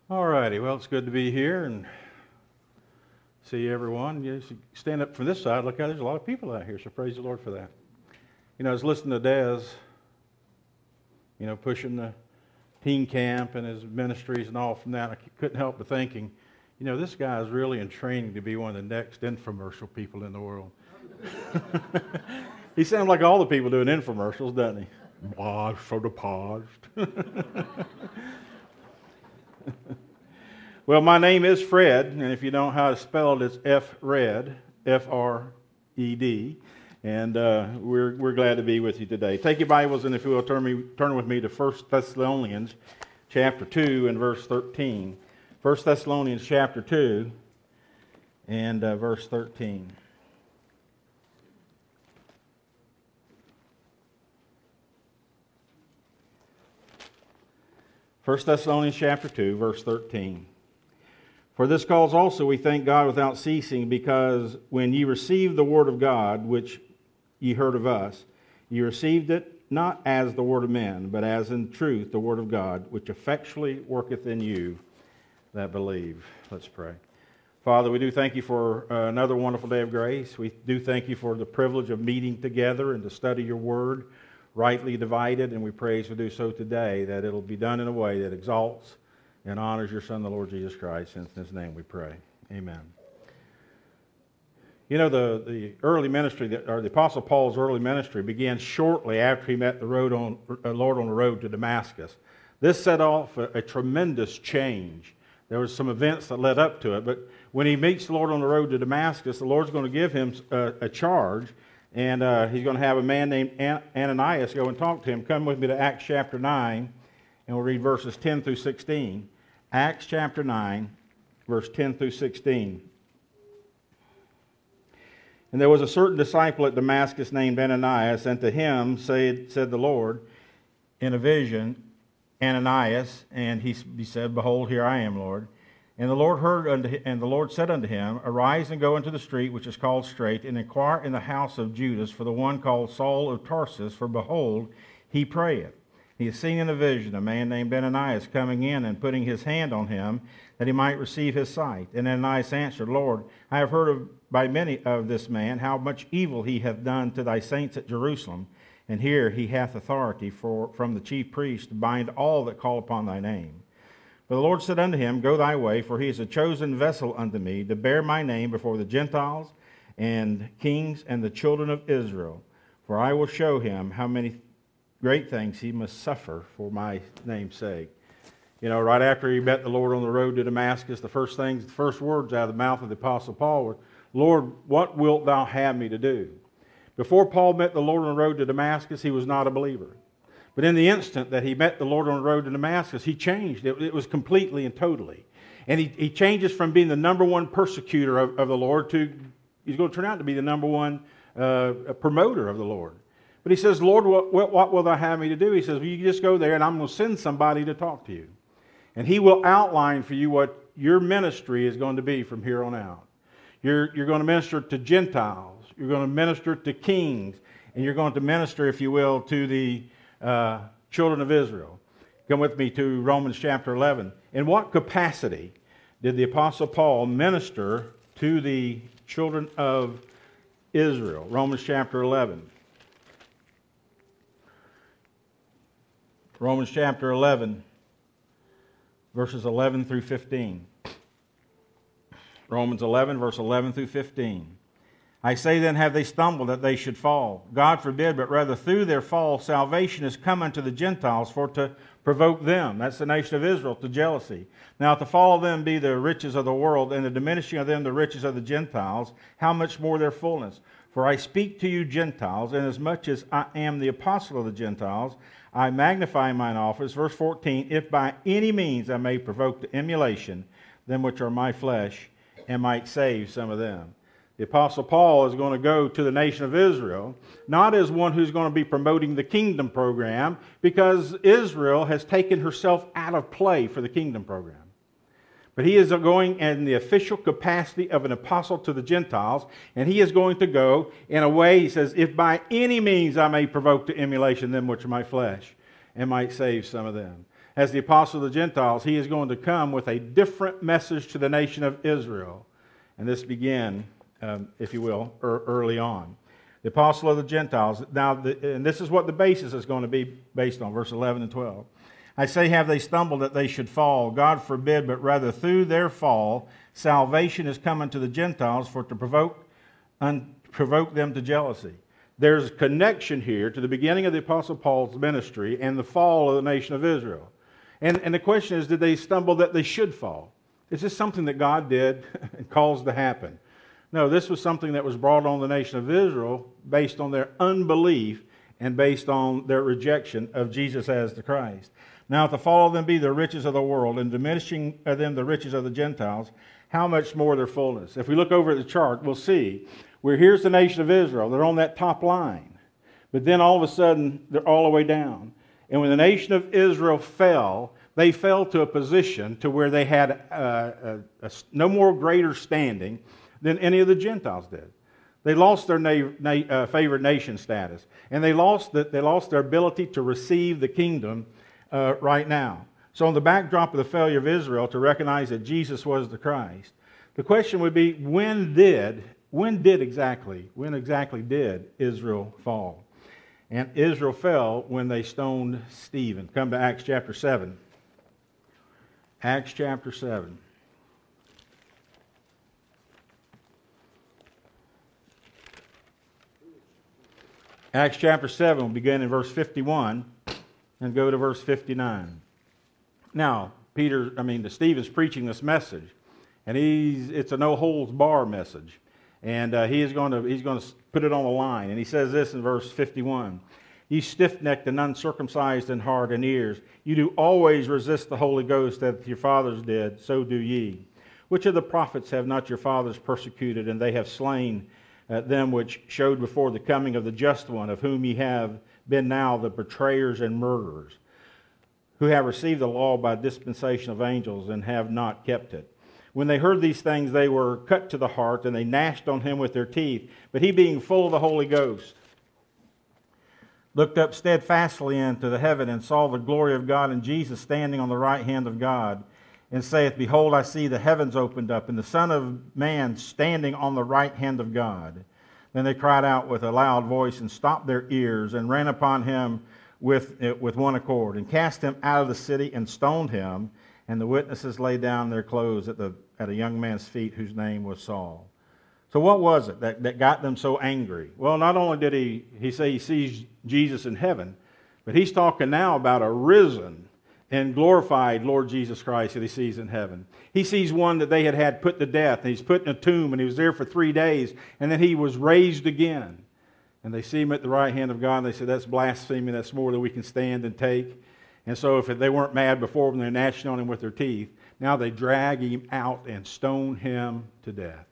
All righty, well, it's good to be here and see everyone. You stand up from this side, look out, there's a lot of people out here, so praise the Lord for that. I was listening to Dez, pushing the teen camp and his ministries and all from that. I couldn't help but thinking, this guy is really in training to be one of the next infomercial people in the world. He sounds like all the people doing infomercials, doesn't he? Soda paused. Well, my name is Fred, and if you don't know how to spell it, it's F-Red, F-R-E-D, and we're glad to be with you today. Take your Bibles, and if you will, turn with me to 1 Thessalonians chapter 2 and verse 13. 1 Thessalonians chapter 2 and verse 13. First Thessalonians chapter 2, verse 13. For this cause also we thank God without ceasing, because when ye received the word of God, which ye heard of us, ye received it not as the word of men, but as in truth the word of God, which effectually worketh in you that believe. Let's pray. Father, we do thank you for another wonderful day of grace. We do thank you for the privilege of meeting together and to study your word, rightly divided, and we pray as we do so today that it'll be done in a way that exalts and honors your Son, the Lord Jesus Christ. In his name we pray. Amen. The early ministry, or the Apostle Paul's early ministry, began shortly after he met the Lord on the road to Damascus. This set off a tremendous change. There was some events that led up to it, but when he meets the Lord on the road to Damascus, the Lord's going to give him a charge, and he's going to have a man named Ananias go and talk to him. Come with me to Acts chapter 9, and we'll read verses 10 through 16. Acts chapter 9, verse 10 through 16. And there was a certain disciple at Damascus named Ananias, and to him said the Lord in a vision, Ananias, and he said, Behold, here I am, Lord. And the Lord said unto him, Arise and go into the street which is called Straight, and inquire in the house of Judas for the one called Saul of Tarsus, for behold, he prayeth. He has seen in a vision a man named Ananias coming in and putting his hand on him, that he might receive his sight. And Ananias answered, Lord, I have heard by many of this man how much evil he hath done to thy saints at Jerusalem. And here he hath authority from the chief priest to bind all that call upon thy name. But the Lord said unto him, Go thy way, for he is a chosen vessel unto me, to bear my name before the Gentiles and kings and the children of Israel. For I will show him how many great things he must suffer for my name's sake. Right after he met the Lord on the road to Damascus, the first words out of the mouth of the Apostle Paul were, Lord, what wilt thou have me to do? Before Paul met the Lord on the road to Damascus, he was not a believer. But in the instant that he met the Lord on the road to Damascus, he changed. It was completely and totally. And he changes from being the number one persecutor of the Lord to, he's going to turn out to be the number one promoter of the Lord. But he says, Lord, what will thou have me to do? He says, well, you just go there and I'm going to send somebody to talk to you. And he will outline for you what your ministry is going to be from here on out. You're going to minister to Gentiles. You're going to minister to kings. And you're going to minister, if you will, to the children of Israel. Come with me to Romans chapter 11. In what capacity did the Apostle Paul minister to the children of Israel? Romans chapter 11. Romans chapter 11, verses 11 through 15. Romans 11, verse 11 through 15. I say then, have they stumbled that they should fall? God forbid, but rather through their fall salvation is come unto the Gentiles for to provoke them, that's the nation of Israel, to jealousy. Now if the fall of them be the riches of the world, and the diminishing of them the riches of the Gentiles, how much more their fullness? For I speak to you Gentiles, inasmuch as I am the apostle of the Gentiles, I magnify mine office. Verse 14, if by any means I may provoke to emulation them which are my flesh, and might save some of them. The Apostle Paul is going to go to the nation of Israel, not as one who's going to be promoting the kingdom program, because Israel has taken herself out of play for the kingdom program. But he is going in the official capacity of an apostle to the Gentiles, and he is going to go in a way, he says, if by any means I may provoke to emulation them which are my flesh, and might save some of them. as the apostle of the Gentiles, he is going to come with a different message to the nation of Israel. And this began, if you will, early on. The apostle of the Gentiles. Now, and this is what the basis is going to be based on, verse 11 and 12. I say, have they stumbled that they should fall? God forbid, but rather through their fall, salvation is coming to the Gentiles for to provoke them to jealousy. There's a connection here to the beginning of the Apostle Paul's ministry and the fall of the nation of Israel. And the question is, did they stumble that they should fall? Is this something that God did and caused to happen? No, this was something that was brought on the nation of Israel based on their unbelief and based on their rejection of Jesus as the Christ. Now, if the fall of them be the riches of the world, and diminishing of them the riches of the Gentiles, how much more their fullness? If we look over at the chart, we'll see where here's the nation of Israel. They're on that top line. But then all of a sudden, they're all the way down. And when the nation of Israel fell, they fell to a position to where they had no more greater standing than any of the Gentiles did. They lost their favored nation status. And they lost their ability to receive the kingdom right now. So on the backdrop of the failure of Israel to recognize that Jesus was the Christ, the question would be, when exactly did Israel fall? And Israel fell when they stoned Stephen. Come to Acts chapter 7. Acts chapter 7. Acts chapter 7 will begin in verse 51 and go to verse 59. Now, Stephen's preaching this message, and it's a no-holds-barred message. And he's going to put it on the line. And he says this in verse 51. Ye stiff-necked and uncircumcised in heart and ears, you do always resist the Holy Ghost that your fathers did, so do ye. Which of the prophets have not your fathers persecuted, and they have slain them which showed before the coming of the just one, of whom ye have been now the betrayers and murderers, who have received the law by dispensation of angels, and have not kept it. When they heard these things, they were cut to the heart, and they gnashed on him with their teeth. But he, being full of the Holy Ghost, looked up steadfastly into the heaven, and saw the glory of God, and Jesus standing on the right hand of God, and saith, Behold, I see the heavens opened up, and the Son of Man standing on the right hand of God. Then they cried out with a loud voice, and stopped their ears, and ran upon him with one accord, and cast him out of the city, and stoned him. And the witnesses laid down their clothes at a young man's feet, whose name was Saul. So what was it that got them so angry? Well, not only did he say he sees Jesus in heaven, but he's talking now about a risen and glorified Lord Jesus Christ that he sees in heaven. He sees one that they had put to death, and he's put in a tomb, and he was there for 3 days, and then he was raised again. And they see him at the right hand of God, and they say, that's blasphemy, that's more than we can stand and take. And so if they weren't mad before when they're gnashing on him with their teeth, now they drag him out and stone him to death.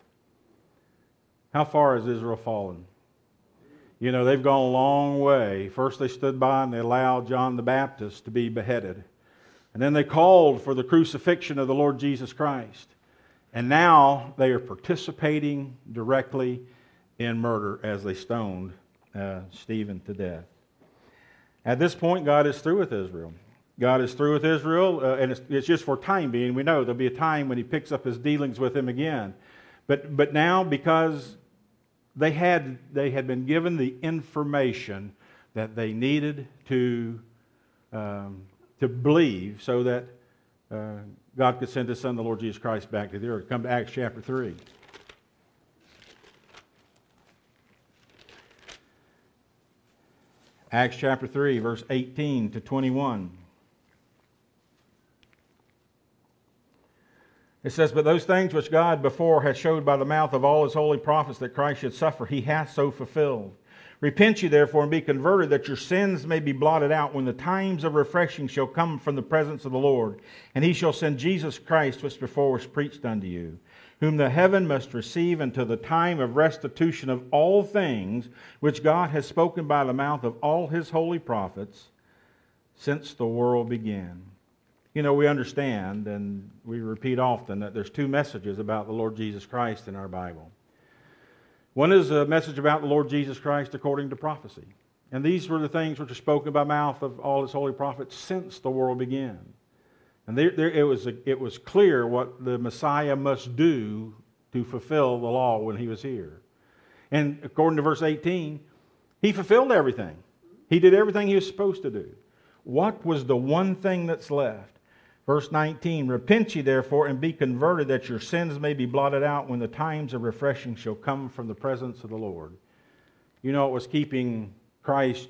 How far has Israel fallen? You know, they've gone a long way. First they stood by and they allowed John the Baptist to be beheaded. And then they called for the crucifixion of the Lord Jesus Christ. And now they are participating directly in murder as they stoned Stephen to death. At this point, God is through with Israel. God is through with Israel, and it's just for time being. We know there'll be a time when he picks up his dealings with him again. But now, because they had been given the information that they needed to believe, so that God could send his Son, the Lord Jesus Christ, back to the earth. Come to Acts chapter 3. Acts chapter 3, verse 18 to 21. It says, But those things which God before had showed by the mouth of all his holy prophets that Christ should suffer, he hath so fulfilled. Repent ye therefore and be converted, that your sins may be blotted out, when the times of refreshing shall come from the presence of the Lord. And he shall send Jesus Christ, which before was preached unto you, whom the heaven must receive until the time of restitution of all things, which God has spoken by the mouth of all his holy prophets, since the world began. You know, we understand, and we repeat often, that there's 2 messages about the Lord Jesus Christ in our Bible. One is a message about the Lord Jesus Christ according to prophecy. And these were the things which are spoken by mouth of all his holy prophets since the world began. And it was clear what the Messiah must do to fulfill the law when he was here. And according to verse 18, he fulfilled everything. He did everything he was supposed to do. What was the one thing that's left? Verse 19, repent ye therefore and be converted, that your sins may be blotted out when the times of refreshing shall come from the presence of the Lord. You know, it was keeping Christ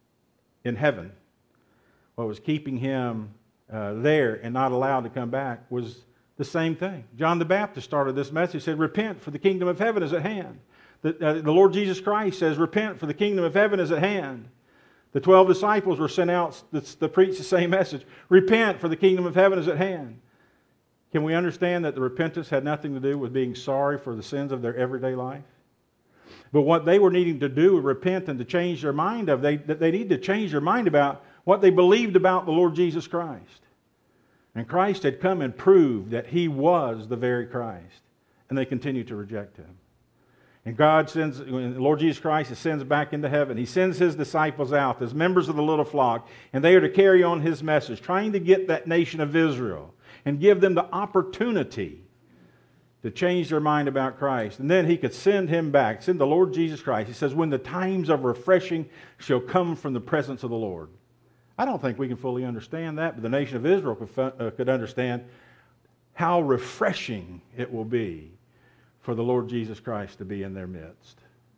in heaven. What was keeping him there and not allowed to come back was the same thing. John the Baptist started this message. He said, repent, for the kingdom of heaven is at hand. The Lord Jesus Christ says, repent, for the kingdom of heaven is at hand. The 12 disciples were sent out to preach the same message. Repent, for the kingdom of heaven is at hand. Can we understand that the repentance had nothing to do with being sorry for the sins of their everyday life? But what they were needing to do, repent and to change their mind of, they need to change their mind about what they believed about the Lord Jesus Christ. And Christ had come and proved that he was the very Christ. And they continued to reject him. And God sends, when the Lord Jesus Christ ascends back into heaven, he sends his disciples out as members of the little flock, and they are to carry on his message, trying to get that nation of Israel and give them the opportunity to change their mind about Christ. And then he could send him back, send the Lord Jesus Christ. He says, when the times of refreshing shall come from the presence of the Lord. I don't think we can fully understand that, but the nation of Israel could understand how refreshing it will be for the Lord Jesus Christ to be in their midst.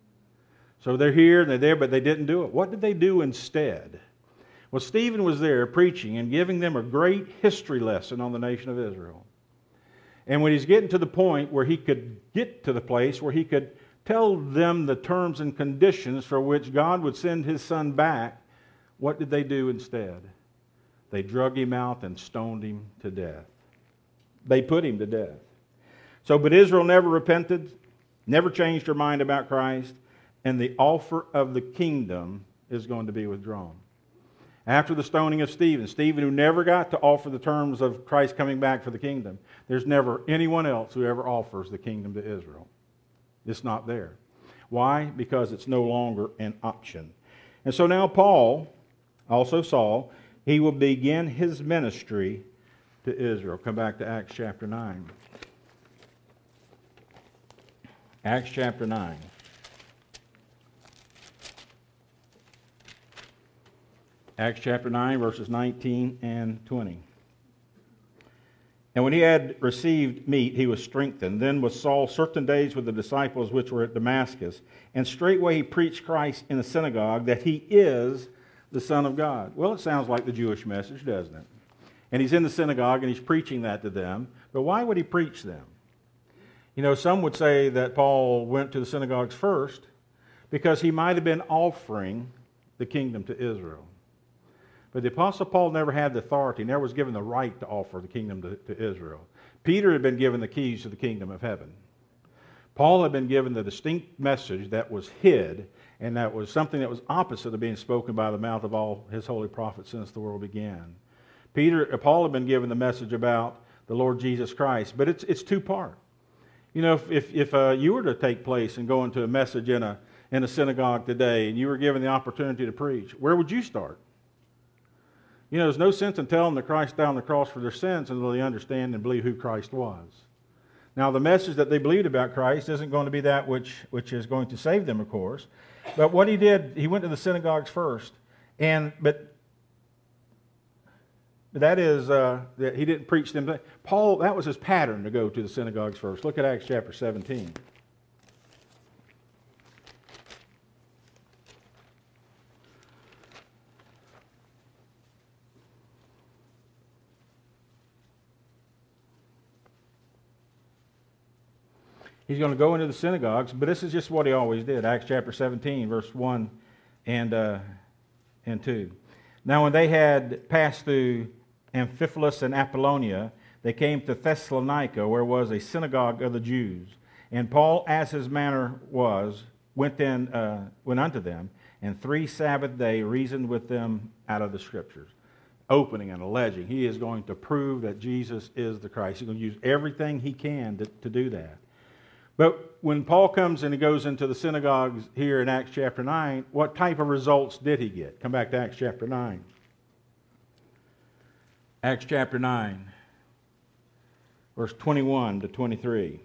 So they're here and they're there, but they didn't do it. What did they do instead? Well, Stephen was there preaching and giving them a great history lesson on the nation of Israel. And when he's getting to the point where he could get to the place where he could tell them the terms and conditions for which God would send his son back, what did they do instead? They drug him out and stoned him to death. They put him to death. So, but Israel never repented, never changed her mind about Christ, and the offer of the kingdom is going to be withdrawn. After the stoning of Stephen, who never got to offer the terms of Christ coming back for the kingdom, there's never anyone else who ever offers the kingdom to Israel. It's not there. Why? Because it's no longer an option. And so now Paul, also Saul, he will begin his ministry to Israel. Come back to Acts chapter 9. Acts chapter 9. Acts chapter 9, verses 19 and 20. And when he had received meat, he was strengthened. Then was Saul certain days with the disciples which were at Damascus. And straightway he preached Christ in the synagogue, that he is the Son of God. Well, it sounds like the Jewish message, doesn't it? And he's in the synagogue and he's preaching that to them. But why would he preach them? You know, some would say that Paul went to the synagogues first because he might have been offering the kingdom to Israel. But the Apostle Paul never had the authority, never was given the right to offer the kingdom to Israel. Peter had been given the keys to the kingdom of heaven. Paul had been given the distinct message that was hid, and that was something that was opposite of being spoken by the mouth of all his holy prophets since the world began. Paul had been given the message about the Lord Jesus Christ, but it's two-part. You know, if you were to take place and go into a message in a synagogue today, and you were given the opportunity to preach, where would you start? You know, there's no sense in telling them that Christ died on the cross for their sins until they understand and believe who Christ was. Now, the message that they believed about Christ isn't going to be that which is going to save them, of course. But what he did, he went to the synagogues first, but that is that he didn't preach them. Paul, that was his pattern to go to the synagogues first. Look at Acts chapter 17. He's going to go into the synagogues, but this is just what he always did. Acts chapter 17, verse 1 and 2. Now when they had passed through Amphipolis and Apollonia, they came to Thessalonica, where was a synagogue of the Jews. And Paul, as his manner was, went unto them, and 3 Sabbath days reasoned with them out of the Scriptures, opening and alleging. He is going to prove that Jesus is the Christ. He's going to use everything he can to do that. But when Paul comes and he goes into the synagogues here in Acts chapter 9, what type of results did he get? Come back to Acts chapter 9. Acts chapter 9, verse 21 to 23.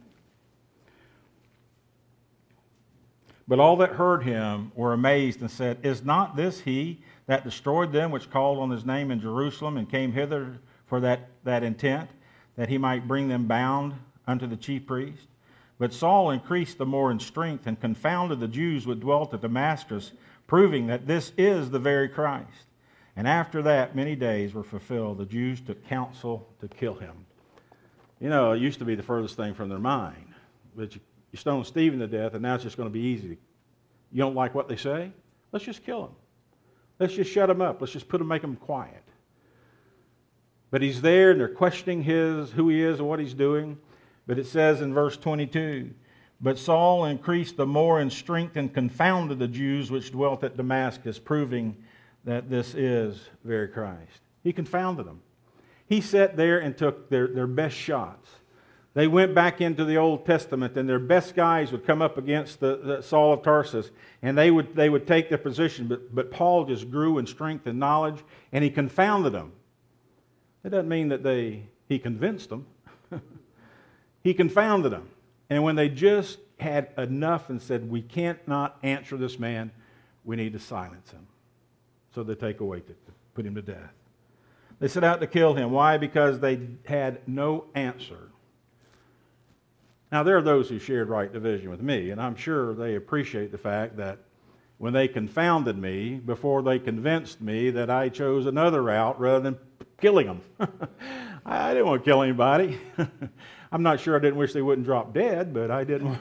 But all that heard him were amazed and said, Is not this he that destroyed them which called on his name in Jerusalem and came hither for that intent, that he might bring them bound unto the chief priest? But Saul increased the more in strength and confounded the Jews which dwelt at Damascus, proving that this is the very Christ. And after that many days were fulfilled, the Jews took counsel to kill him. You know, it used to be the furthest thing from their mind. But you stone Stephen to death, and now it's just going to be easy. You don't like what they say? Let's just kill him. Let's just shut him up. Let's just make him quiet. But he's there, and they're questioning who he is and what he's doing. But it says in verse 22, But Saul increased the more in strength and confounded the Jews which dwelt at Damascus, proving that this is very Christ. He confounded them. He sat there and took their best shots. They went back into the Old Testament, and their best guys would come up against the Saul of Tarsus, and they would take their position. But Paul just grew in strength and knowledge, and he confounded them. That doesn't mean that he convinced them. He confounded them. And when they just had enough and said, we can't not answer this man, we need to silence him. So they take away to put him to death. They set out to kill him. Why? Because they had no answer. Now, there are those who shared right division with me, and I'm sure they appreciate the fact that when they confounded me, before they convinced me that I chose another route rather than killing them. I didn't want to kill anybody. I'm not sure I didn't wish they wouldn't drop dead, but I didn't.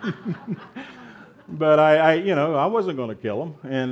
But I wasn't going to kill them. And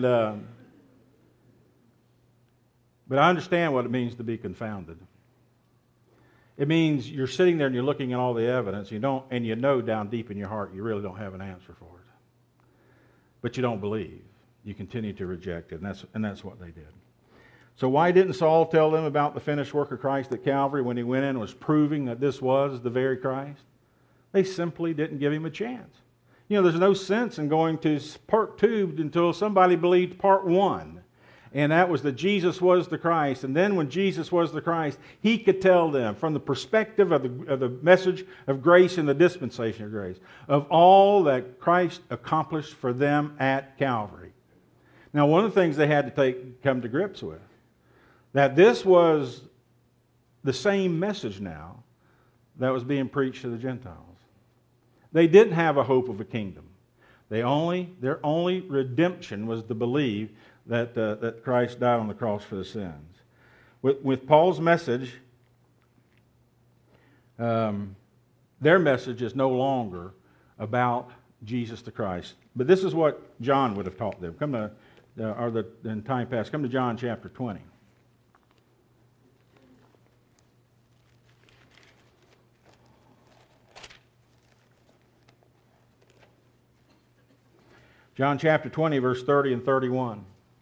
but I understand what it means to be confounded. It means you're sitting there and you're looking at all the evidence. You know down deep in your heart you really don't have an answer for it. But you don't believe. You continue to reject it, and that's what they did. So why didn't Saul tell them about the finished work of Christ at Calvary when he went in and was proving that this was the very Christ? They simply didn't give him a chance. You know, there's no sense in going to part 2 until somebody believed part 1. And that was that Jesus was the Christ. And then when Jesus was the Christ, he could tell them from the perspective of the message of grace and the dispensation of grace, of all that Christ accomplished for them at Calvary. Now, one of the things they had to come to grips with, that this was the same message now that was being preached to the Gentiles. They didn't have a hope of a kingdom. Their only redemption was to believe that Christ died on the cross for the sins. With Paul's message, their message is no longer about Jesus the Christ. But this is what John would have taught them. In time past, come to John chapter 20. John chapter 20, verse 30 and 31.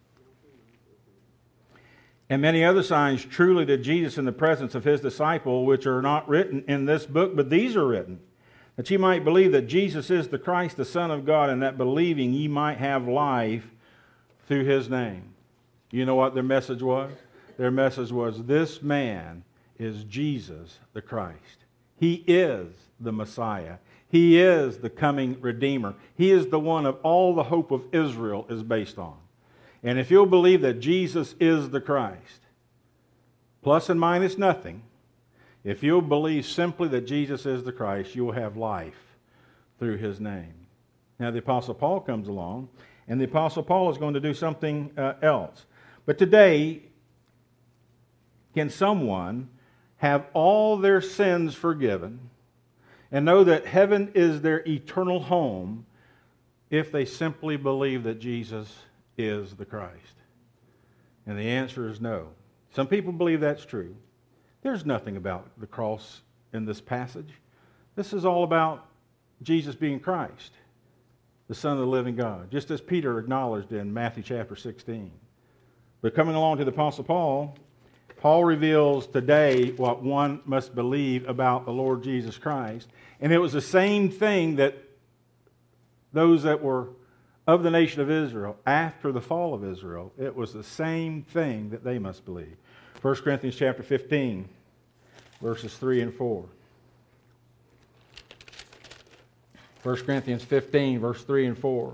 And many other signs truly did Jesus in the presence of his disciple, which are not written in this book, but these are written, that ye might believe that Jesus is the Christ, the Son of God, and that believing ye might have life through his name. You know what their message was? Their message was, this man is Jesus the Christ. He is the Messiah. He is the coming Redeemer. He is the one of all the hope of Israel is based on. And if you'll believe that Jesus is the Christ, plus and minus nothing, if you'll believe simply that Jesus is the Christ, you'll have life through his name. Now the Apostle Paul comes along, and the Apostle Paul is going to do something else. But today, can someone have all their sins forgiven and know that heaven is their eternal home if they simply believe that Jesus is the Christ? And the answer is no. Some people believe that's true. There's nothing about the cross in this passage. This is all about Jesus being Christ, the Son of the living God, just as Peter acknowledged in Matthew chapter 16. But coming along to the Apostle Paul, Paul reveals today what one must believe about the Lord Jesus Christ. And it was the same thing that those that were of the nation of Israel, after the fall of Israel, it was the same thing that they must believe. 1 Corinthians chapter 15, verses 3 and 4. 1 Corinthians 15, verse 3 and 4.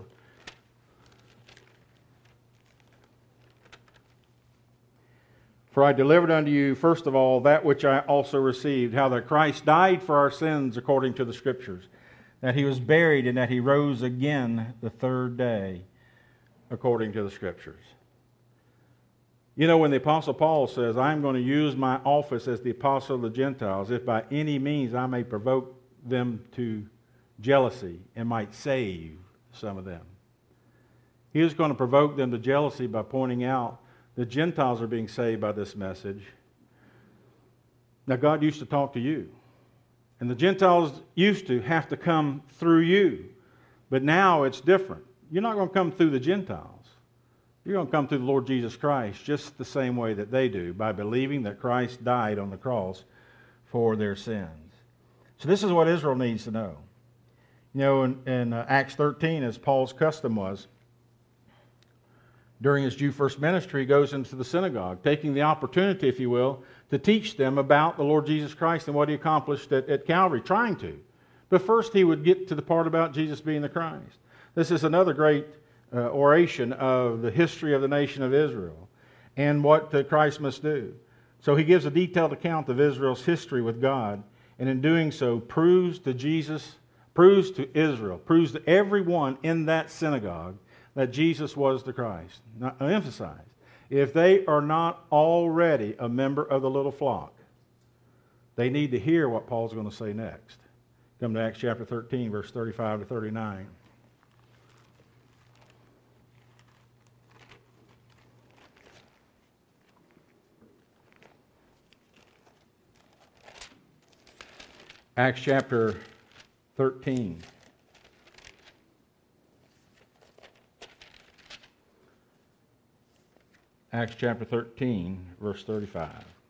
For I delivered unto you, first of all, that which I also received, how that Christ died for our sins according to the Scriptures, that he was buried, and that he rose again the third day according to the Scriptures. You know, when the Apostle Paul says, I'm going to use my office as the apostle of the Gentiles, if by any means I may provoke them to jealousy and might save some of them. He was going to provoke them to jealousy by pointing out the Gentiles are being saved by this message. Now, God used to talk to you. And the Gentiles used to have to come through you. But now it's different. You're not going to come through the Gentiles. You're going to come through the Lord Jesus Christ just the same way that they do, by believing that Christ died on the cross for their sins. So this is what Israel needs to know. You know, in Acts 13, as Paul's custom was, during his Jew first ministry, he goes into the synagogue, taking the opportunity, if you will, to teach them about the Lord Jesus Christ and what he accomplished at Calvary, trying to. But first he would get to the part about Jesus being the Christ. This is another great oration of the history of the nation of Israel and what Christ must do. So he gives a detailed account of Israel's history with God, and in doing so proves to Israel, proves to everyone in that synagogue that Jesus was the Christ. Now, I emphasize, if they are not already a member of the little flock, they need to hear what Paul's going to say next. Come to Acts chapter 13, verse 35 to 39. Acts chapter 13. Acts chapter 13, verse 35.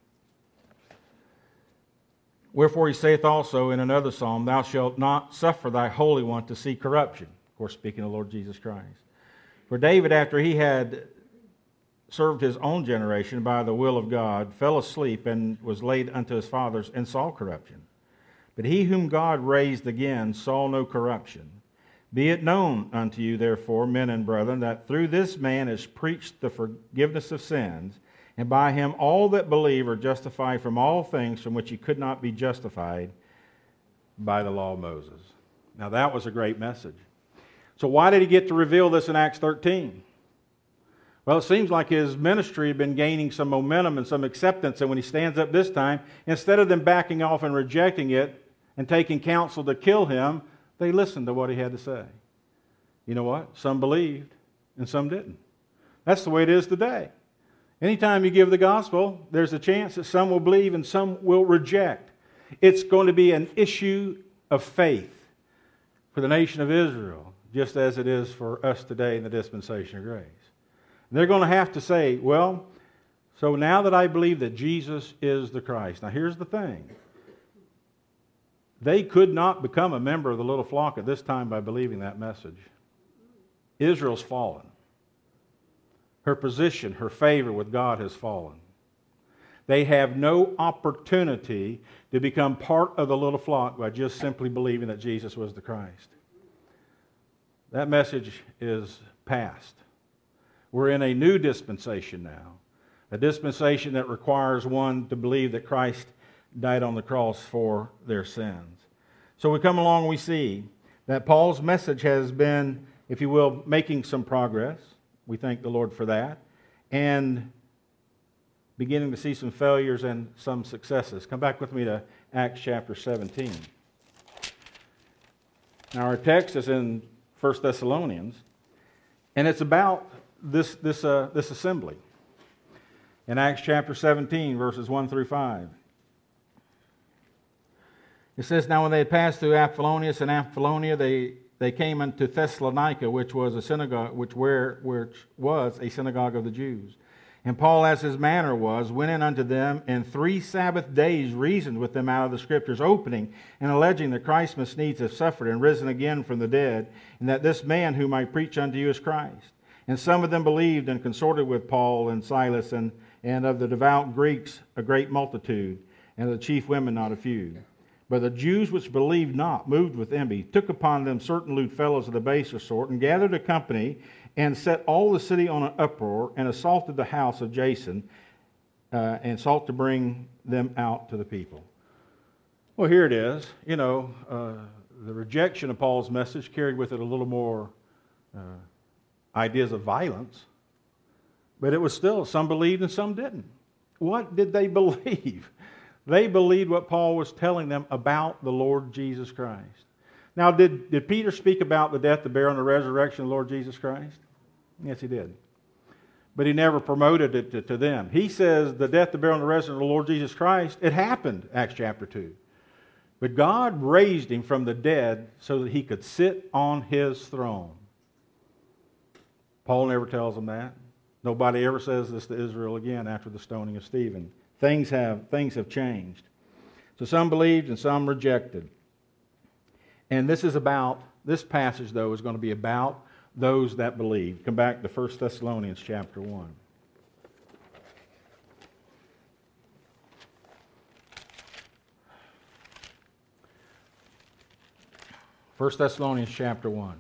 Wherefore he saith also in another psalm, Thou shalt not suffer thy Holy One to see corruption. Of course, speaking of the Lord Jesus Christ. For David, after he had served his own generation by the will of God, fell asleep and was laid unto his fathers, and saw corruption. But he whom God raised again saw no corruption. Be it known unto you, therefore, men and brethren, that through this man is preached the forgiveness of sins, and by him all that believe are justified from all things from which he could not be justified by the law of Moses. Now that was a great message. So why did he get to reveal this in Acts 13? Well, it seems like his ministry had been gaining some momentum and some acceptance, and when he stands up this time, instead of them backing off and rejecting it and taking counsel to kill him, they listened to what he had to say. You know what? Some believed and some didn't. That's the way it is today. Anytime you give the gospel, there's a chance that some will believe and some will reject. It's going to be an issue of faith for the nation of Israel, just as it is for us today in the dispensation of grace. And they're going to have to say, well, so now that I believe that Jesus is the Christ. Now here's the thing. They could not become a member of the little flock at this time by believing that message. Israel's fallen. Her position, her favor with God has fallen. They have no opportunity to become part of the little flock by just simply believing that Jesus was the Christ. That message is past. We're in a new dispensation now. A dispensation that requires one to believe that Christ died on the cross for their sins. So we come along, we see that Paul's message has been, if you will, making some progress. We thank the Lord for that. And beginning to see some failures and some successes. Come back with me to Acts chapter 17. Now our text is in 1 Thessalonians, and it's about this assembly. In Acts chapter 17, verses 1 through 5. It says, Now when they had passed through Apollonia and Apollonia, they came unto Thessalonica, which was a synagogue, which was a synagogue of the Jews. And Paul, as his manner was, went in unto them, and 3 Sabbath days reasoned with them out of the Scriptures, opening and alleging that Christ must needs have suffered and risen again from the dead, and that this man whom I preach unto you is Christ. And some of them believed and consorted with Paul and Silas, and of the devout Greeks a great multitude, and of the chief women not a few. But the Jews which believed not, moved with envy, took upon them certain lewd fellows of the baser sort, and gathered a company, and set all the city on an uproar, and assaulted the house of Jason, and sought to bring them out to the people. Well, here it is. The rejection of Paul's message carried with it a little more ideas of violence, but it was still, some believed and some didn't. What did they believe? They believed what Paul was telling them about the Lord Jesus Christ. Now, did Peter speak about the death, the burial, and the resurrection of the Lord Jesus Christ? Yes, he did. But he never promoted it to them. He says the death, the burial, and the resurrection of the Lord Jesus Christ, it happened, Acts chapter 2. But God raised him from the dead so that he could sit on his throne. Paul never tells them that. Nobody ever says this to Israel again after the stoning of Stephen. Things have changed. So some believed and some rejected. And this passage, though, is going to be about those that believe. Come back to 1 Thessalonians chapter 1. 1 Thessalonians chapter 1.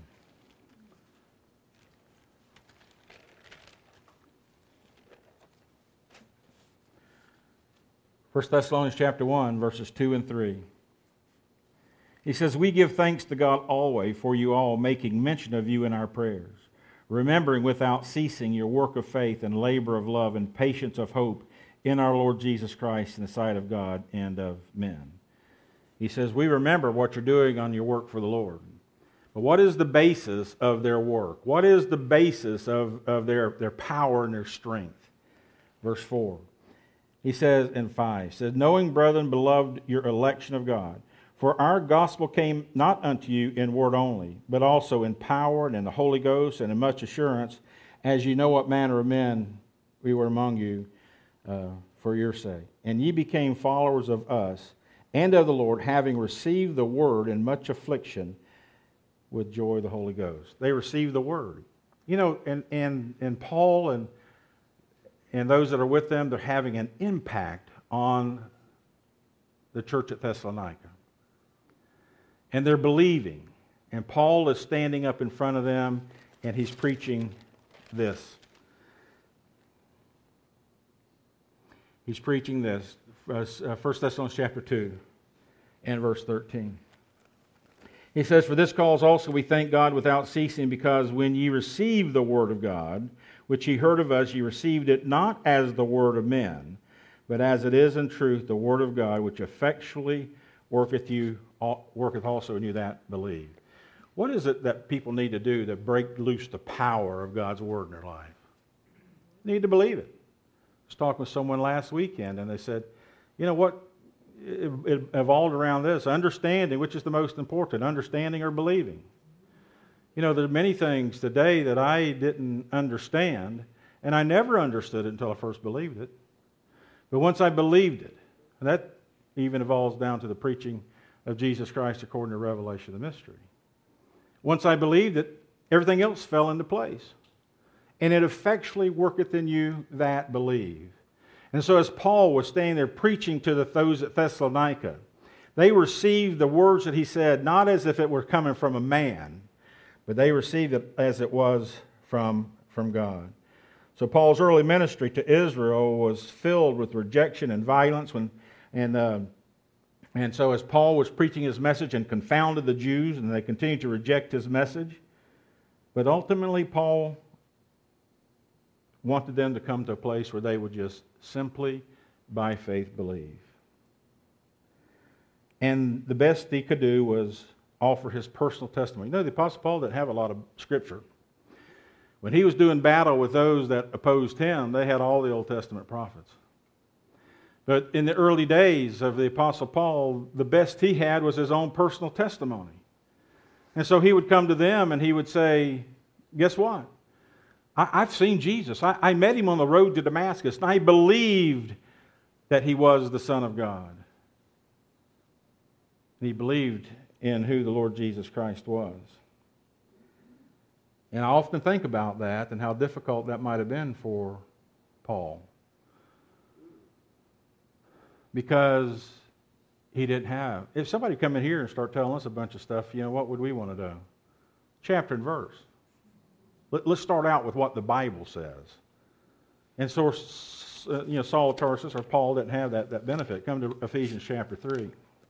First Thessalonians chapter 1, verses 2 and 3. He says, "We give thanks to God always for you all, making mention of you in our prayers, remembering without ceasing your work of faith and labor of love and patience of hope in our Lord Jesus Christ in the sight of God and of men." He says, we remember what you're doing on your work for the Lord. But what is the basis of their work? What is the basis of their power and their strength? Verse 4. He says in 5, says, "Knowing, brethren, beloved, your election of God, for our gospel came not unto you in word only, but also in power and in the Holy Ghost and in much assurance, as ye know what manner of men we were among you for your sake. And ye became followers of us and of the Lord, having received the word in much affliction with joy of the Holy Ghost." They received the word. And Paul and those that are with them, they're having an impact on the church at Thessalonica. And they're believing. And Paul is standing up in front of them, and he's preaching this. He's preaching this. 1 Thessalonians chapter 2 and verse 13. He says, "For this cause also we thank God without ceasing, because when ye received the word of God, which ye heard of us, ye received it not as the word of men, but as it is in truth the word of God, which effectually worketh also in you that believe." What is it that people need to do to break loose the power of God's word in their life? They need to believe it. I was talking with someone last weekend, and they said, you know what, it evolved around this, understanding, which is the most important, understanding or believing. There are many things today that I didn't understand, and I never understood it until I first believed it. But once I believed it, and that even evolves down to the preaching of Jesus Christ according to Revelation of the mystery. Once I believed it, everything else fell into place. And it effectually worketh in you that believe. And so as Paul was standing there preaching to those at Thessalonica, they received the words that he said, not as if it were coming from a man, but they received it as it was from God. So Paul's early ministry to Israel was filled with rejection and violence. And so as Paul was preaching his message and confounded the Jews, and they continued to reject his message, but ultimately Paul wanted them to come to a place where they would just simply, by faith, believe. And the best he could do was offer his personal testimony. The Apostle Paul didn't have a lot of scripture. When he was doing battle with those that opposed him, they had all the Old Testament prophets. But in the early days of the Apostle Paul, the best he had was his own personal testimony. And so he would come to them and he would say, guess what? I've seen Jesus. I met him on the road to Damascus, and I believed that he was the Son of God. And he believed in who the Lord Jesus Christ was. And I often think about that and how difficult that might have been for Paul. Because he didn't have. If somebody come in here and start telling us a bunch of stuff, what would we want to do? Chapter and verse. Let's start out with what the Bible says. And so, Saul of Tarsus or Paul didn't have that benefit. Come to Ephesians chapter 3.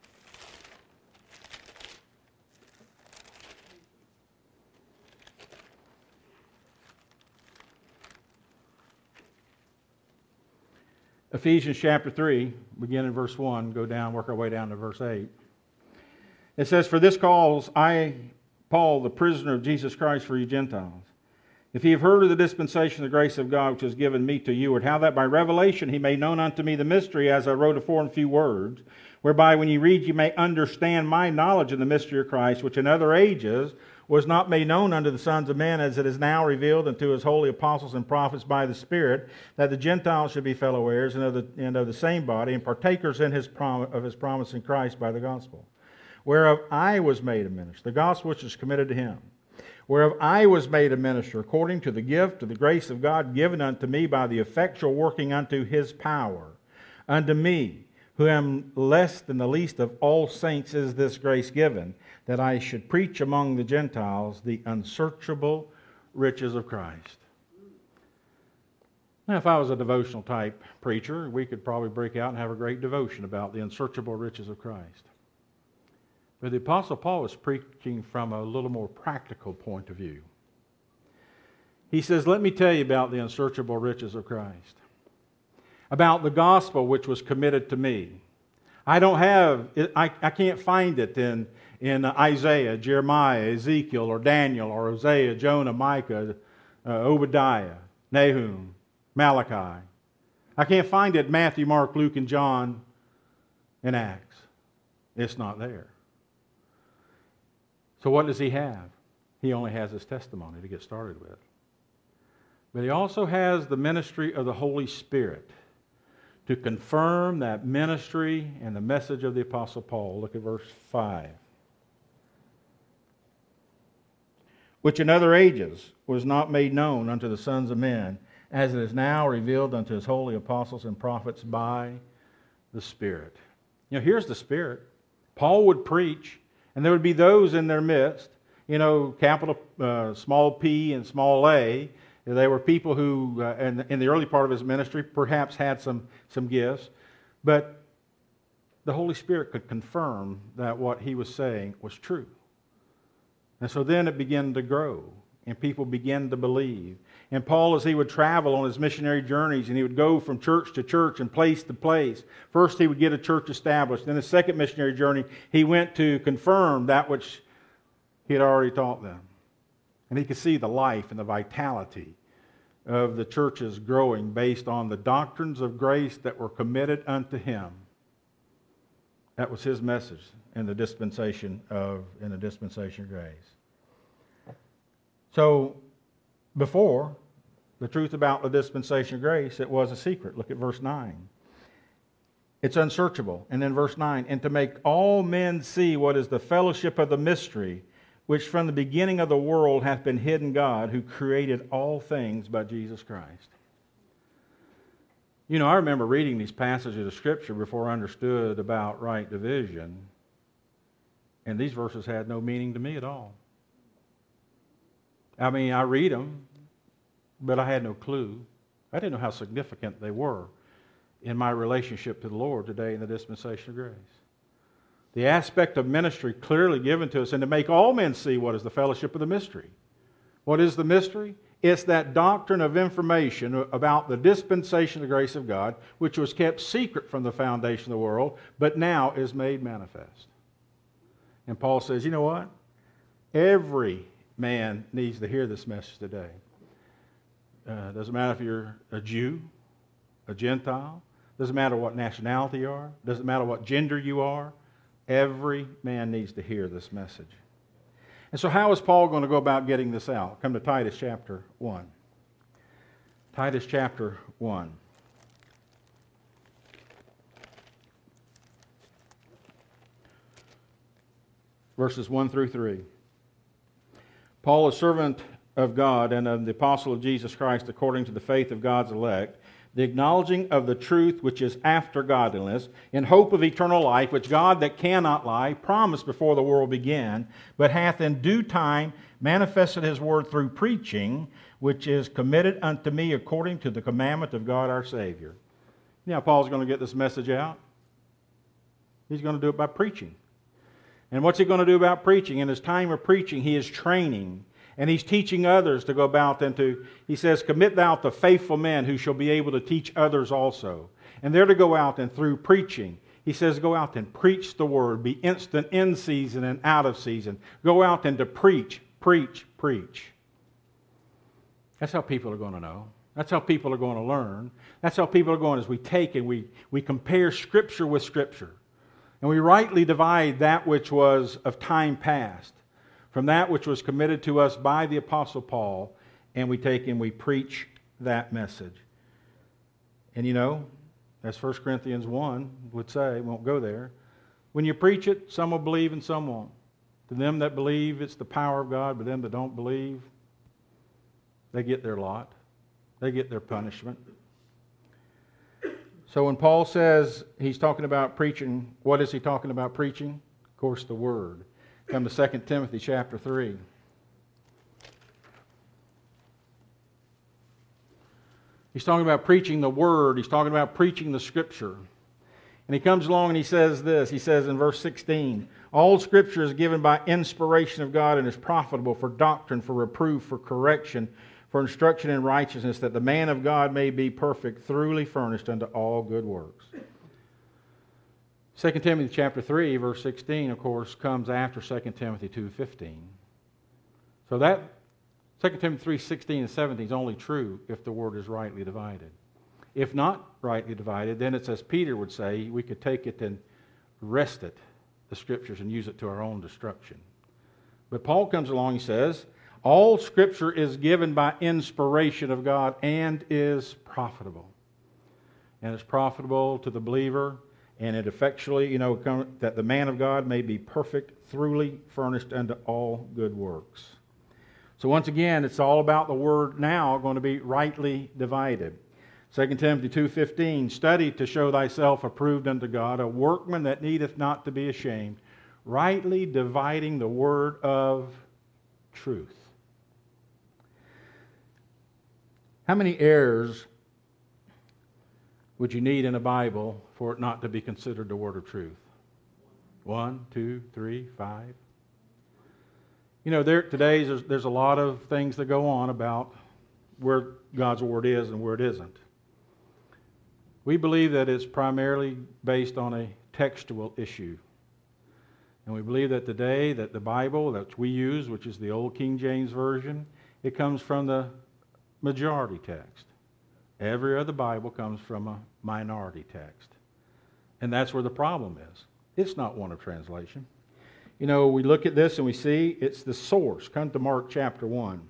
Ephesians chapter 3, begin in verse 1, go down, work our way down to verse 8. It says, "For this cause I, Paul, the prisoner of Jesus Christ for you Gentiles, if ye have heard of the dispensation of the grace of God which is given me to you, and how that by revelation he made known unto me the mystery, as I wrote afore in few words, whereby when ye read ye may understand my knowledge in the mystery of Christ, which in other ages was not made known unto the sons of men, as it is now revealed unto his holy apostles and prophets by the Spirit, that the Gentiles should be fellow heirs and of the same body, and partakers in his promise in Christ by the gospel, whereof I was made a minister, the gospel which is committed to him, whereof I was made a minister according to the gift of the grace of God given unto me by the effectual working unto his power. Unto me, who am less than the least of all saints, is this grace given, that I should preach among the Gentiles the unsearchable riches of Christ." Now, if I was a devotional type preacher, we could probably break out and have a great devotion about the unsearchable riches of Christ. But the Apostle Paul is preaching from a little more practical point of view. He says, let me tell you about the unsearchable riches of Christ, about the gospel which was committed to me. I can't find it in Isaiah, Jeremiah, Ezekiel, or Daniel, or Hosea, Jonah, Micah, Obadiah, Nahum, Malachi. I can't find it in Matthew, Mark, Luke, and John, and Acts. It's not there. So what does he have? He only has his testimony to get started with. But he also has the ministry of the Holy Spirit to confirm that ministry and the message of the Apostle Paul. Look at verse 5. "Which in other ages was not made known unto the sons of men, as it is now revealed unto his holy apostles and prophets by the Spirit." Here's the Spirit. Paul would preach, and there would be those in their midst, capital small p and small a. They were people who, in the early part of his ministry, perhaps had some gifts, but the Holy Spirit could confirm that what he was saying was true. And so then it began to grow, and people began to believe. And Paul, as he would travel on his missionary journeys, and he would go from church to church and place to place, first he would get a church established. Then his second missionary journey, he went to confirm that which he had already taught them. And he could see the life and the vitality of the churches growing based on the doctrines of grace that were committed unto him. That was his message in the dispensation of grace. So, before, the truth about the dispensation of grace, it was a secret. Look at verse 9. It's unsearchable. And then verse 9, "And to make all men see what is the fellowship of the mystery, which from the beginning of the world hath been hidden God, who created all things by Jesus Christ." I remember reading these passages of Scripture before I understood about right division, and these verses had no meaning to me at all. I read them, but I had no clue. I didn't know how significant they were in my relationship to the Lord today in the dispensation of grace. The aspect of ministry clearly given to us, and to make all men see what is the fellowship of the mystery. What is the mystery? It's that doctrine of information about the dispensation of the grace of God, which was kept secret from the foundation of the world, but now is made manifest. And Paul says, you know what? Every man needs to hear this message today. Doesn't matter if you're a Jew, a Gentile, doesn't matter what nationality you are, doesn't matter what gender you are. Every man needs to hear this message. And so how is Paul going to go about getting this out? Come to Titus chapter 1. Titus chapter 1. Verses 1 through 3. Paul, a servant of God and of the apostle of Jesus Christ, according to the faith of God's elect, the acknowledging of the truth which is after godliness, in hope of eternal life, which God that cannot lie promised before the world began, but hath in due time manifested his word through preaching, which is committed unto me according to the commandment of God our Savior. You know how Paul's going to get this message out? He's going to do it by preaching. And what's he going to do about preaching? In his time of preaching, he is training. And he's teaching others to go about and to, he says, commit thou to faithful men who shall be able to teach others also. And they're to go out and through preaching, he says, go out and preach the word. Be instant in season and out of season. Go out and to preach, preach, preach. That's how people are going to know. That's how people are going to learn. That's how people are going as we take and we compare Scripture with Scripture. And we rightly divide that which was of time past from that which was committed to us by the Apostle Paul, and we take and we preach that message. And you know, as 1 Corinthians 1 would say, won't go there, when you preach it, some will believe and some won't. To them that believe, it's the power of God, but them that don't believe, they get their lot. They get their punishment. So when Paul says he's talking about preaching, what is he talking about preaching? Of course, the Word. Come to 2 Timothy chapter 3. He's talking about preaching the Word. He's talking about preaching the Scripture. And he comes along and he says this. He says in verse 16, all Scripture is given by inspiration of God and is profitable for doctrine, for reproof, for correction, for instruction in righteousness, that the man of God may be perfect, thoroughly furnished unto all good works. 2 Timothy chapter 3, verse 16, of course, comes after 2 Timothy 2:15. So that 2 Timothy 3, 16 and 17 is only true if the word is rightly divided. If not rightly divided, then it's as Peter would say, we could take it and wrest it, the Scriptures, and use it to our own destruction. But Paul comes along, he says, all Scripture is given by inspiration of God and is profitable. And it's profitable to the believer, and it effectually, that the man of God may be perfect, thoroughly furnished unto all good works. So once again, it's all about the word now going to be rightly divided. 2 Timothy 2:15, study to show thyself approved unto God, a workman that needeth not to be ashamed, rightly dividing the word of truth. How many errors would you need in a Bible for it not to be considered the word of truth? 1, 2, 3, 5. Today there's a lot of things that go on about where God's word is and where it isn't. We believe that it's primarily based on a textual issue. And we believe that today that the Bible that we use, which is the Old King James Version, it comes from the majority text. Every other Bible comes from a minority text. And that's where the problem is. It's not one of translation. We look at this and we see it's the source. Come to Mark chapter 1.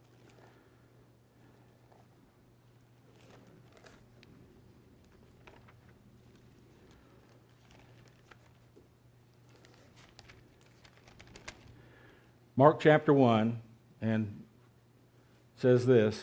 Mark chapter 1, and says this.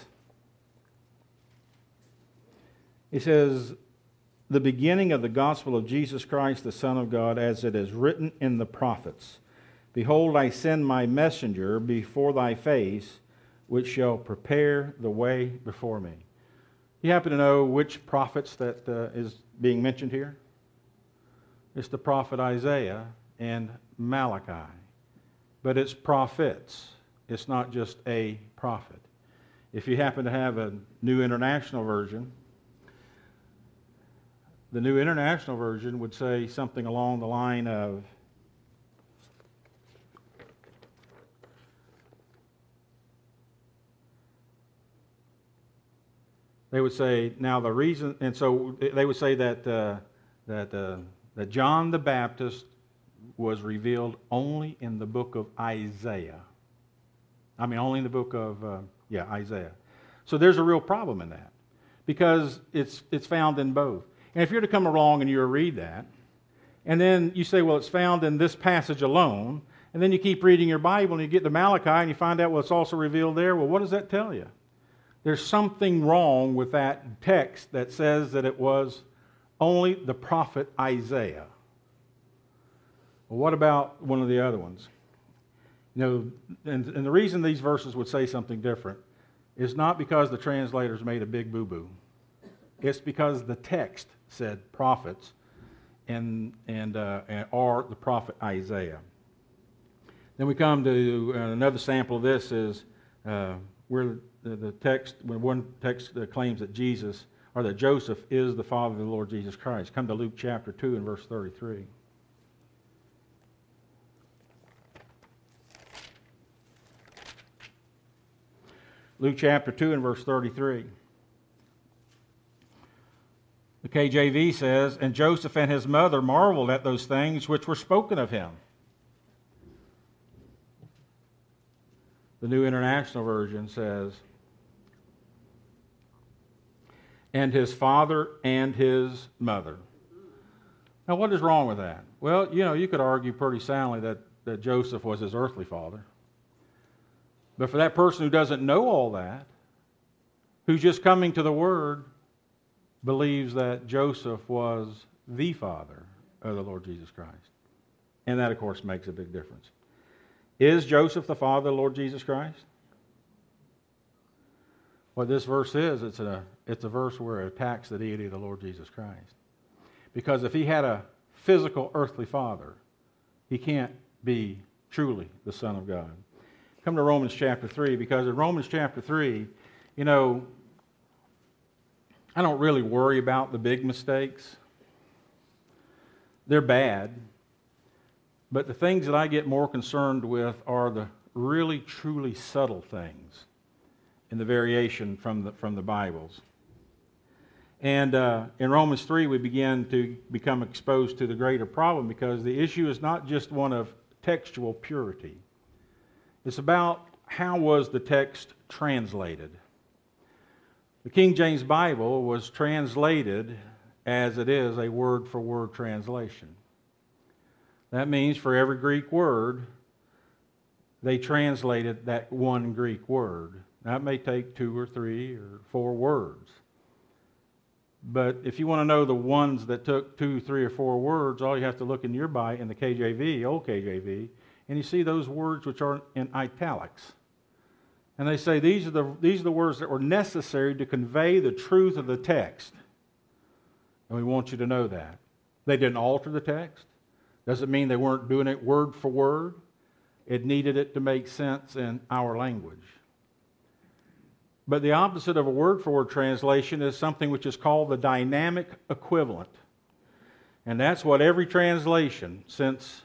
He says, the beginning of the gospel of Jesus Christ, the Son of God, as it is written in the prophets. Behold, I send my messenger before thy face, which shall prepare the way before me. You happen to know which prophets that is being mentioned here? It's the prophet Isaiah and Malachi. But it's prophets. It's not just a prophet. If you happen to have a New International Version, the New International Version would say something along the line of, they would say, now the reason, and so they would say that John the Baptist was revealed only in the book of Isaiah. Only in the book of, Isaiah. So there's a real problem in that. because it's found in both. And if you're to come along and you read that, and then you say, well, it's found in this passage alone, and then you keep reading your Bible and you get to Malachi and you find out, well, it's also revealed there. Well, what does that tell you? There's something wrong with that text that says that it was only the prophet Isaiah. Well, what about one of the other ones? And the reason these verses would say something different is not because the translators made a big boo-boo. It's because the text said prophets and or the prophet Isaiah. Then we come to another sample of this is where the text, when one text claims that Jesus or that Joseph is the father of the Lord Jesus Christ. Come to Luke chapter 2 and verse 33. Luke chapter 2 and verse 33. The KJV says, "And Joseph and his mother marveled at those things which were spoken of him." The New International Version says, "And his father and his mother." Now, what is wrong with that? Well, you could argue pretty soundly that Joseph was his earthly father. But for that person who doesn't know all that, who's just coming to the Word, believes that Joseph was the father of the Lord Jesus Christ. And that, of course, makes a big difference. Is Joseph the father of the Lord Jesus Christ? What this verse is, it's a verse where it attacks the deity of the Lord Jesus Christ. Because if he had a physical earthly father, he can't be truly the Son of God. Come to Romans chapter 3, because in Romans chapter 3, I don't really worry about the big mistakes. They're bad. But the things that I get more concerned with are the really, truly subtle things in the variation from the Bibles. And in Romans 3, we begin to become exposed to the greater problem, because the issue is not just one of textual purity. It's about how was the text translated. The King James Bible was translated as it is a word-for-word translation. That means for every Greek word, they translated that one Greek word. That may take 2 or 3 or 4 words. But if you want to know the ones that took 2, 3, or 4 words, all you have to look in your Bible, in the KJV, old KJV, and you see those words which are in italics. And they say these are the words that were necessary to convey the truth of the text. And we want you to know that. They didn't alter the text. Doesn't mean they weren't doing it word for word. It needed it to make sense in our language. But the opposite of a word-for-word translation is something which is called the dynamic equivalent. And that's what every translation since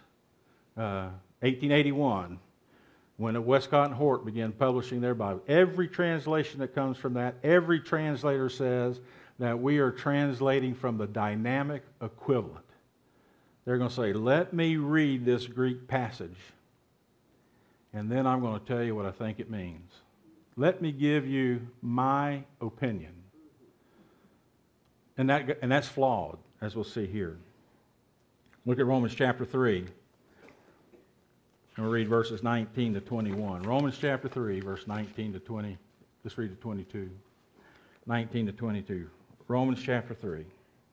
1881, when Westcott and Hort began publishing their Bible, every translation that comes from that, every translator says that we are translating from the dynamic equivalent. They're going to say, let me read this Greek passage, and then I'm going to tell you what I think it means. Let me give you my opinion. And that's flawed, as we'll see here. Look at Romans chapter 3. And we'll read verses 19 to 21. Romans chapter 3, verse 19 to 20. Let's read to 22. 19 to 22. Romans chapter 3.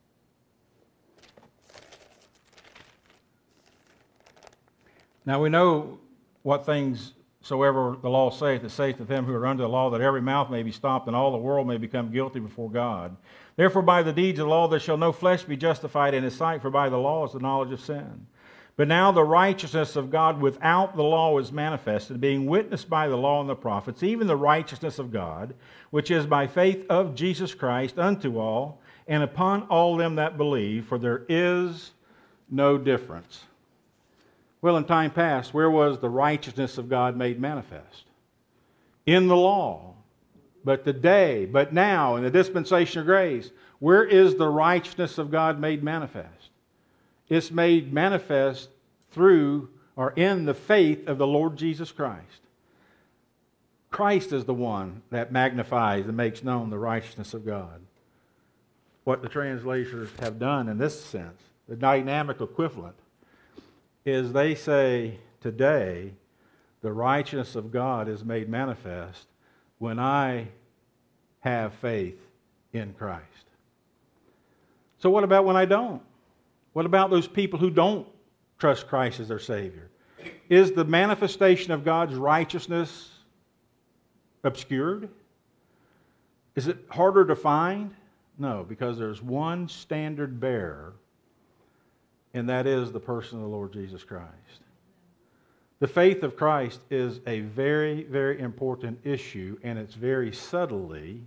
Now we know what things soever the law saith, it saith to them who are under the law, that every mouth may be stopped, and all the world may become guilty before God. Therefore by the deeds of the law there shall no flesh be justified in his sight, for by the law is the knowledge of sin. But now the righteousness of God without the law is manifested, being witnessed by the law and the prophets, even the righteousness of God, which is by faith of Jesus Christ unto all, and upon all them that believe, for there is no difference. Well, in time past, where was the righteousness of God made manifest? In the law. But today, but now, in the dispensation of grace, where is the righteousness of God made manifest? It's made manifest through or in the faith of the Lord Jesus Christ. Christ is the one that magnifies and makes known the righteousness of God. what the translators have done in this sense, the dynamic equivalent, is they say today the righteousness of God is made manifest when I have faith in Christ. So what about when I don't? What about those people who don't trust Christ as their Savior? Is the manifestation of God's righteousness obscured? Is it harder to find? No, because there's one standard bearer, and that is the person of the Lord Jesus Christ. The faith of Christ is a very, very important issue, and it's very subtly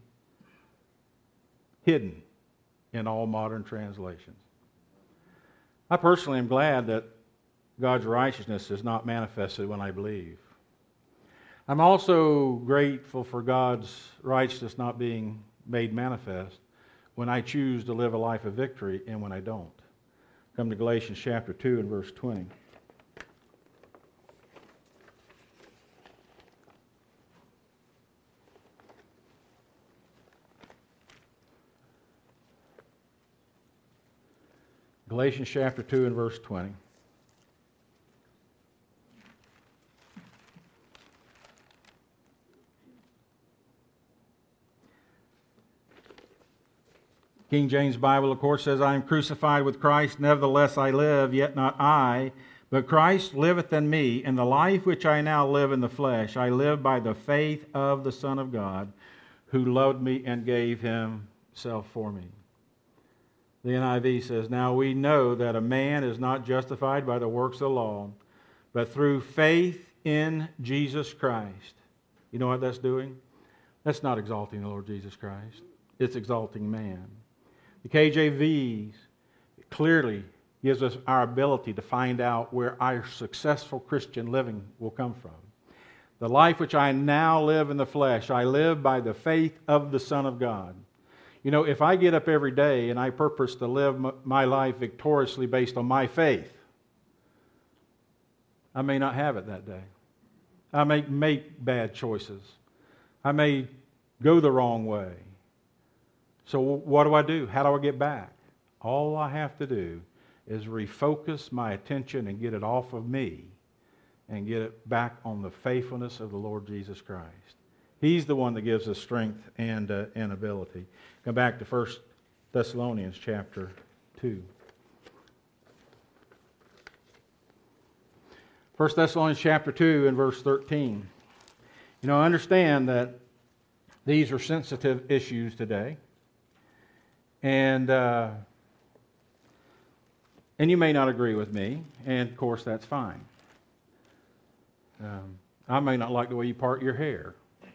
hidden in all modern translations. I personally am glad that God's righteousness is not manifested when I believe. I'm also grateful for God's righteousness not being made manifest when I choose to live a life of victory and when I don't. Come to Galatians chapter 2 and verse 20. Galatians chapter 2 and verse 20. King James Bible, of course, says, I am crucified with Christ, nevertheless I live, yet not I, but Christ liveth in me, and the life which I now live in the flesh, I live by the faith of the Son of God, who loved me and gave himself for me. The NIV says, now we know that a man is not justified by the works of the law, but through faith in Jesus Christ. You know what that's doing? That's not exalting the Lord Jesus Christ. It's exalting man. The KJV clearly gives us our ability to find out where our successful Christian living will come from. The life which I now live in the flesh, I live by the faith of the Son of God. You know, if I get up every day and I purpose to live my life victoriously based on my faith, I may not have it that day. I may make bad choices. I may go the wrong way. So what do? How do I get back? All I have to do is refocus my attention and get it off of me and get it back on the faithfulness of the Lord Jesus Christ. He's the one that gives us strength and ability. Come back to 1 Thessalonians chapter 2. 1 Thessalonians chapter 2 and verse 13. You know, understand that these are sensitive issues today. And you may not agree with me, and of course that's fine. I may not like the way you part your hair,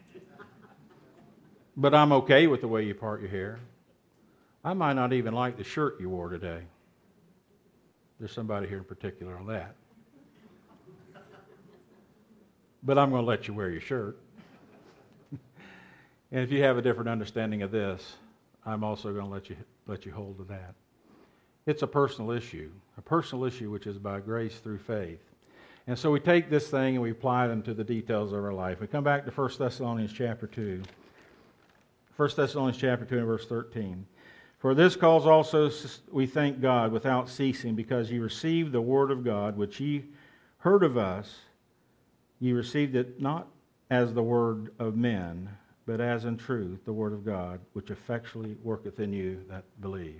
but I'm okay with the way you part your hair. I might not even like the shirt you wore today. There's somebody here in particular on that. But I'm going to let you wear your shirt. And if you have a different understanding of this, I'm also going to let you hold to that. It's a personal issue which is by grace through faith. And so we take this thing and we apply them to the details of our life. We come back to 1 Thessalonians chapter 2. 1 Thessalonians chapter 2 and verse 13. For this cause also we thank God without ceasing, because ye received the word of God, which ye heard of us. Ye received it not as the word of men, but as in truth the word of God, which effectually worketh in you that believe.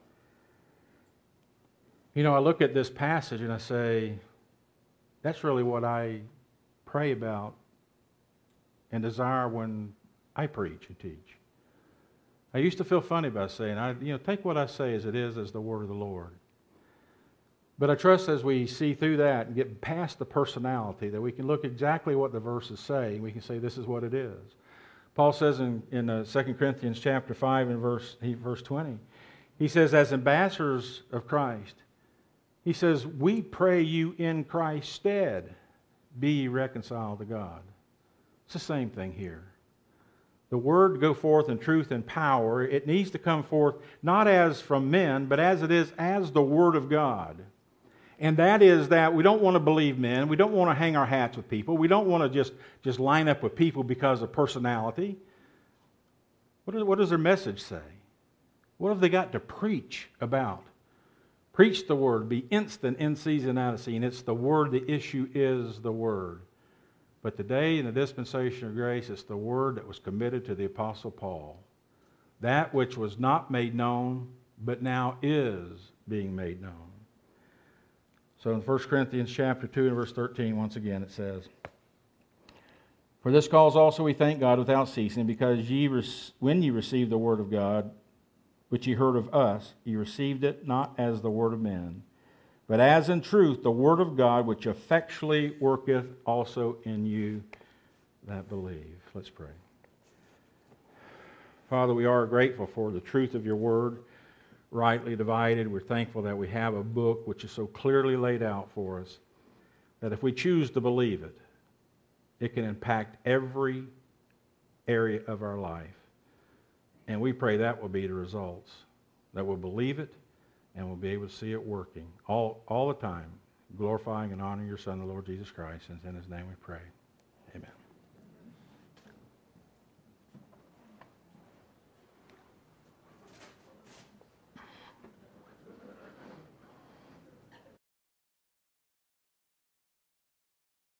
You know, I look at this passage and I say, that's really what I pray about and desire when I preach and teach. I used to feel funny about saying, take what I say as it is as the word of the Lord. But I trust as we see through that and get past the personality, that we can look exactly what the verses say, and we can say this is what it is. Paul says in 2 Corinthians chapter 5 and verse 20, he says, as ambassadors of Christ, he says, we pray you in Christ's stead, be ye reconciled to God. It's the same thing here. The word go forth in truth and power. It needs to come forth not as from men, but as it is as the word of God. And that is that we don't want to believe men. We don't want to hang our hats with people. We don't want to just line up with people because of personality. What does their message say? What have they got to preach about? Preach the Word. Be instant, in season, out of season. It's the Word. The issue is the Word. But today, in the dispensation of grace, it's the Word that was committed to the Apostle Paul. That which was not made known, but now is being made known. So in 1 Corinthians chapter 2 and verse 13, once again it says, "For this cause also we thank God without ceasing, because when ye received the word of God, which ye heard of us, ye received it not as the word of men, but as in truth the word of God, which effectually worketh also in you that believe." Let's pray. Father, we are grateful for the truth of your word, rightly divided. We're thankful that we have a book which is so clearly laid out for us that if we choose to believe it, it can impact every area of our life. And we pray that will be the results, that we'll believe it and we'll be able to see it working all the time, glorifying and honoring your Son, the Lord Jesus Christ. And in his name we pray.